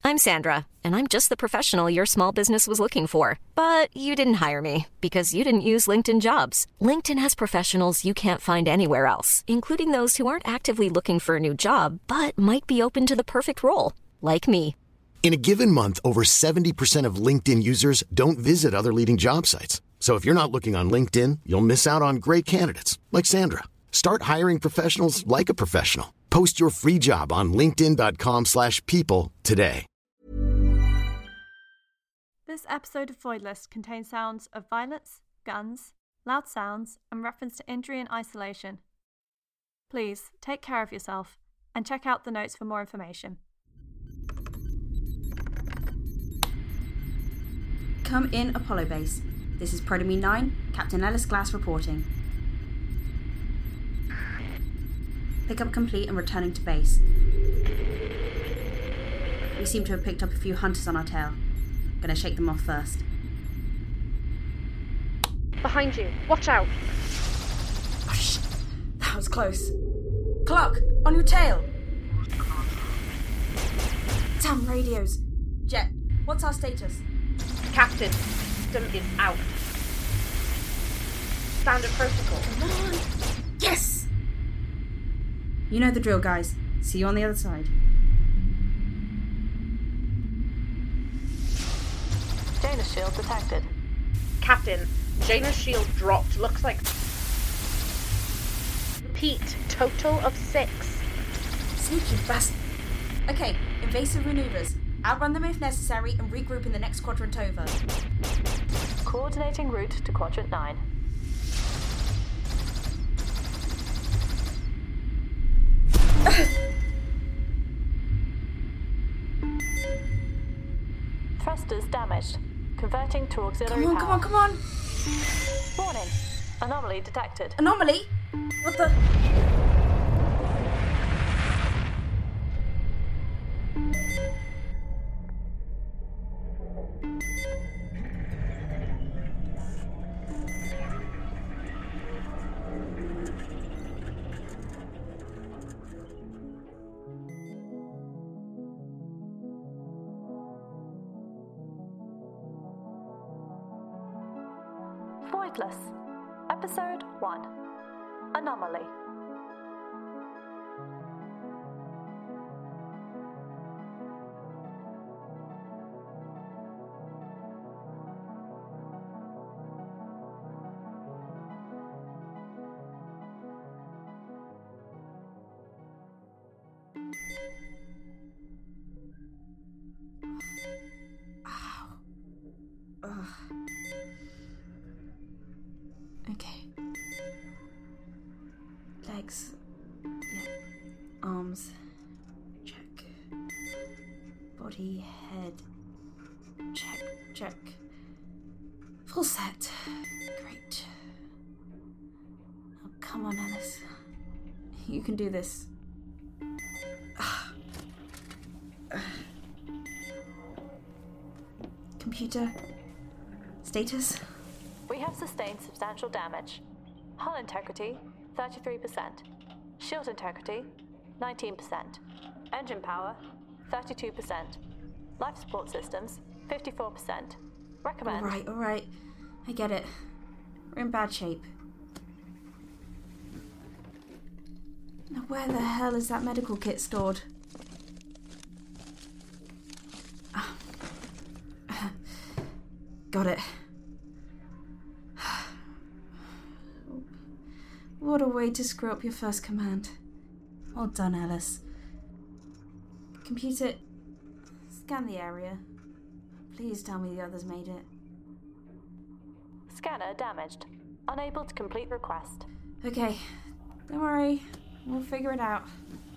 I'm Sandra, and I'm just the professional your small business was looking for. But you didn't hire me because you didn't use LinkedIn Jobs. LinkedIn has professionals you can't find anywhere else, including those who aren't actively looking for a new job, but might be open to the perfect role, like me. In a given month, over 70% of LinkedIn users don't visit other leading job sites. So if you're not looking on LinkedIn, you'll miss out on great candidates like Sandra. Start hiring professionals like a professional. Post your free job on linkedin.com/people today. This episode of Voidless contains sounds of violence, guns, loud sounds, and reference to injury and isolation. Please take care of yourself and check out the notes for more information. Come in, Apollo Base. This is Prodomine 9, Captain Ellis Glass reporting. Pickup complete and returning to base. We seem to have picked up a few hunters on our tail. Gonna shake them off first. Behind you. Watch out. Oh, shit. That was close. Clark, on your tail. Damn radios. Jet, what's our status? Captain, system is out. Standard protocol. Come on. Yes! You know the drill, guys. See you on the other side. Jaina's shield detected. Captain, Jaina's shield dropped. Looks like... Repeat, total of 6. Sneaky bastard. Okay, invasive maneuvers. Outrun them if necessary and regroup in the next quadrant over. Coordinating route to Quadrant 9. Thrusters damaged. Converting to auxiliary power. Come on. Warning. Anomaly detected. Anomaly? What the... Voidless. Episode 1. Anomaly. Okay. Legs. Yeah. Arms. Check. Body, head. Check. Full set. Great. Oh, come on, Alice. You can do this. Computer. Status? We have sustained substantial damage. Hull integrity, 33%. Shield integrity, 19%. Engine power, 32%. Life support systems, 54%. Recommend... All right. I get it. We're in bad shape. Now where the hell is that medical kit stored? Got it. What a way to screw up your first command. Well done, Alice. Computer, scan the area. Please tell me the others made it. Scanner damaged. Unable to complete request. Okay, don't worry. We'll figure it out.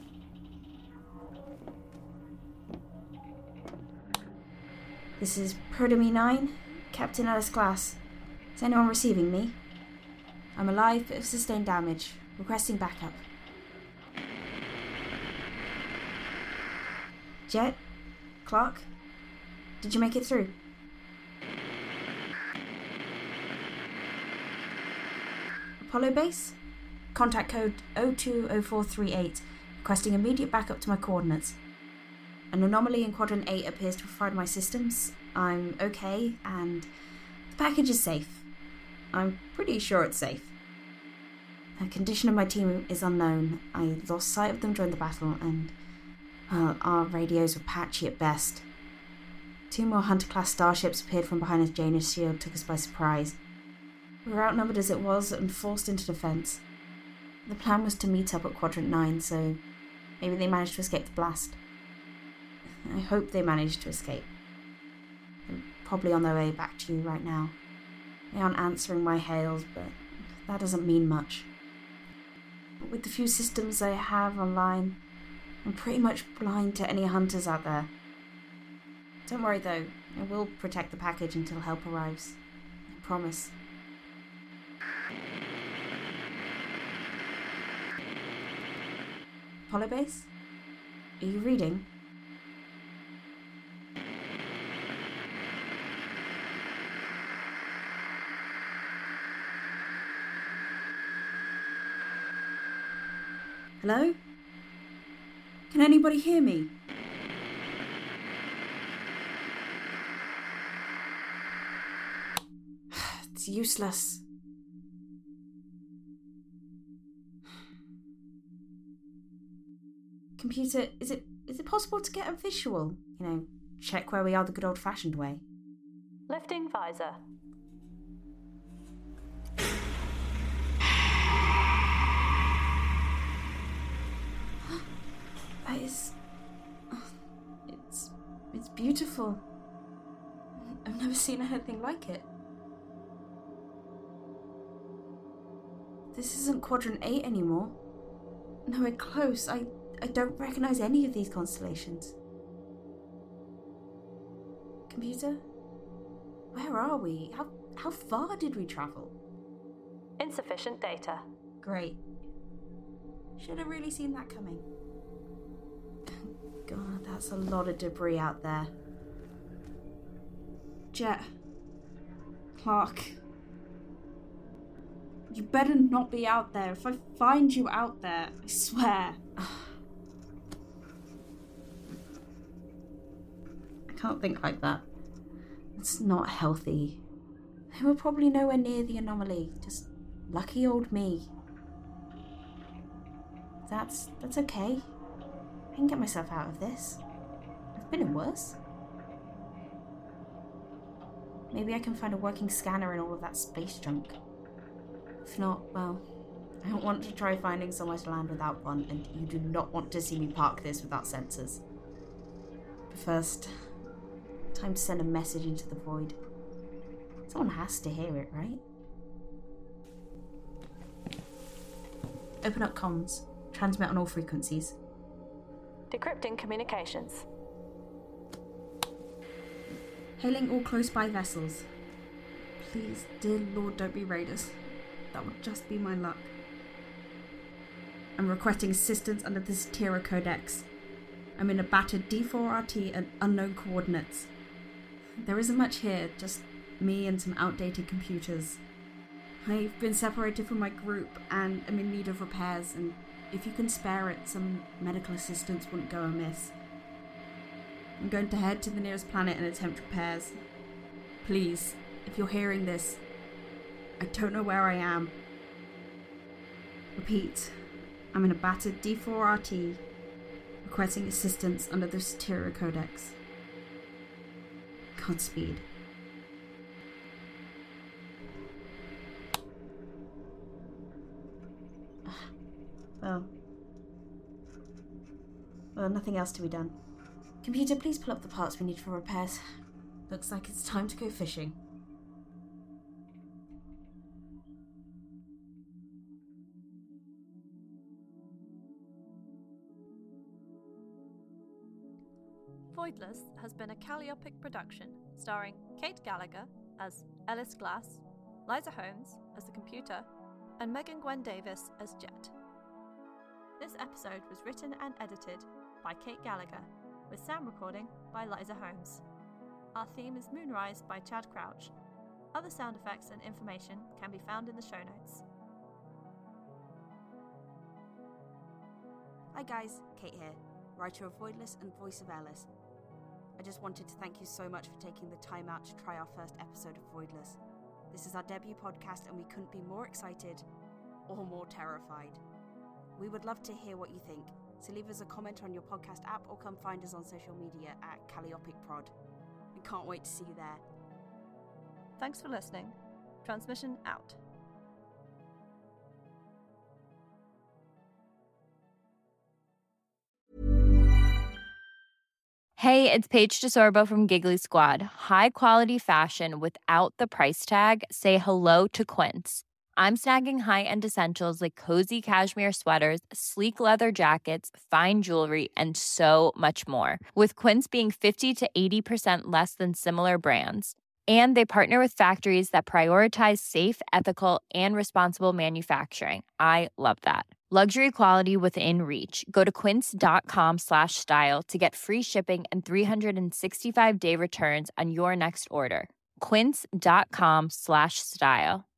This is Prodomine 9, Captain Ellis Glass. Is anyone receiving me? I'm alive but have sustained damage. Requesting backup. Jet? Clark? Did you make it through? Apollo Base? Contact code 020438. Requesting immediate backup to my coordinates. An anomaly in Quadrant 8 appears to have fried my systems. I'm okay, and the package is safe. I'm pretty sure it's safe. The condition of my team is unknown. I lost sight of them during the battle, and our radios were patchy at best. 2 more Hunter-class starships appeared from behind a Janus shield, took us by surprise. We were outnumbered as it was and forced into defence. The plan was to meet up at Quadrant 9, so maybe they managed to escape the blast. I hope they managed to escape. They're probably on their way back to you right now. They aren't answering my hails, but that doesn't mean much. With the few systems I have online, I'm pretty much blind to any hunters out there. Don't worry though, I will protect the package until help arrives. I promise. Apollo Base? Are you reading? Hello? Can anybody hear me? It's useless. Computer, is it possible to get a visual? Check where we are the good old-fashioned way. Lifting visor. That is... It's beautiful. I've never seen anything like it. This isn't Quadrant 8 anymore. Nowhere close. I don't recognise any of these constellations. Computer? Where are we? How far did we travel? Insufficient data. Great. Should have really seen that coming. God, that's a lot of debris out there. Jet. Clark. You better not be out there. If I find you out there, I swear. I can't think like that. It's not healthy. They were probably nowhere near the anomaly. Just lucky old me. That's okay. I can get myself out of this. I've been in worse. Maybe I can find a working scanner in all of that space junk. If not, well, I don't want to try finding somewhere to land without one, and you do not want to see me park this without sensors. But first, time to send a message into the void. Someone has to hear it, right? Open up comms. Transmit on all frequencies. Decrypting communications. Hailing all close-by vessels. Please, dear Lord, don't be raiders. That would just be my luck. I'm requesting assistance under the Satira Codex. I'm in a battered D4RT at unknown coordinates. There isn't much here, just me and some outdated computers. I've been separated from my group and am in need of repairs, and if you can spare it, some medical assistance wouldn't go amiss. I'm going to head to the nearest planet and attempt repairs. Please, if you're hearing this, I don't know where I am. Repeat, I'm in a battered D4RT, requesting assistance under the Satira Codex. Godspeed. Well, nothing else to be done. Computer, please pull up the parts we need for repairs. Looks like it's time to go fishing. Voidless has been a Calliopic production, starring Kate Gallagher as Ellis Glass, Liza Holmes as the computer, and Megan Gwen Davis as Jet. This episode was written and edited by Kate Gallagher, with sound recording by Liza Holmes. Our theme is Moonrise by Chad Crouch. Other sound effects and information can be found in the show notes. Hi guys, Kate here. writer of Voidless and voice of Ellis. I just wanted to thank you so much for taking the time out to try our first episode of Voidless. This is our debut podcast and we couldn't be more excited or more terrified. We would love to hear what you think, so leave us a comment on your podcast app or come find us on social media at CallioPicProd. We can't wait to see you there. Thanks for listening. Transmission out. Hey, it's Paige DeSorbo from Giggly Squad. High quality fashion without the price tag. Say hello to Quince. I'm snagging high-end essentials like cozy cashmere sweaters, sleek leather jackets, fine jewelry, and so much more. With Quince being 50 to 80% less than similar brands. And they partner with factories that prioritize safe, ethical, and responsible manufacturing. I love that. Luxury quality within reach. Go to quince.com/style to get free shipping and 365-day returns on your next order. Quince.com/style.